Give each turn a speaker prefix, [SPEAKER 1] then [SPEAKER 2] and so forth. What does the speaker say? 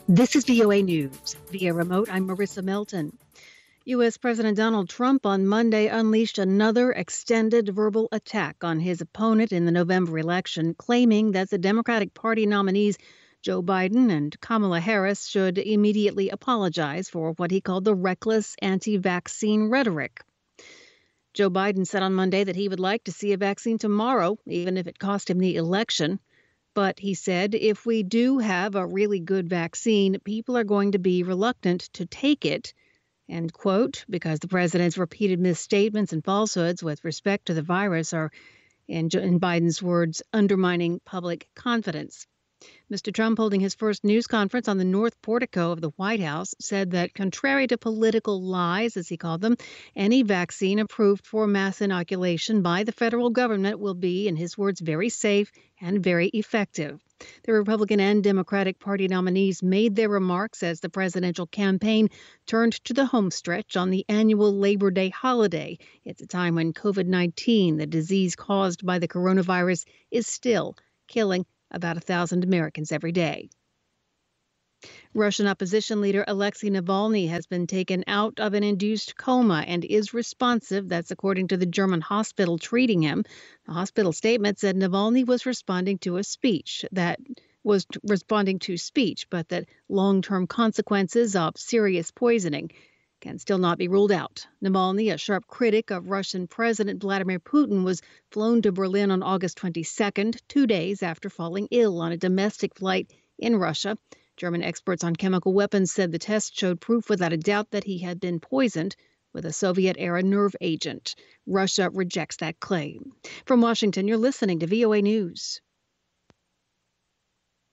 [SPEAKER 1] This is VOA News. Via remote, I'm Marissa Melton. U.S. President Donald Trump on Monday unleashed another extended verbal attack on his opponent in the November election, claiming that the Democratic Party nominees Joe Biden and Kamala Harris should immediately apologize for what he called the reckless anti-vaccine rhetoric. Joe Biden said on Monday that he would like to see a vaccine tomorrow, even if it cost him the election. But he said if we do have a really good vaccine, people are going to be reluctant to take it, end quote, because the president's repeated misstatements and falsehoods with respect to the virus are, in Biden's words, undermining public confidence. Mr. Trump, holding his first news conference on the North Portico of the White House, said that contrary to political lies, as he called them, any vaccine approved for mass inoculation by the federal government will be, in his words, very safe and very effective. The Republican and Democratic Party nominees made their remarks as the presidential campaign turned to the homestretch on the annual Labor Day holiday. It's a time when COVID-19, the disease caused by the coronavirus, is still killing about 1,000 Americans every day. Russian opposition leader Alexei Navalny has been taken out of an induced coma and is responsive. That's according to the German hospital treating him. The hospital statement said Navalny was responding to speech, but that long-term consequences of serious poisoning can still not be ruled out. Navalny, a sharp critic of Russian President Vladimir Putin, was flown to Berlin on August 22nd, 2 days after falling ill on a domestic flight in Russia. German experts on chemical weapons said the test showed proof without a doubt that he had been poisoned with a Soviet-era nerve agent. Russia rejects that claim. From Washington, you're listening to VOA News.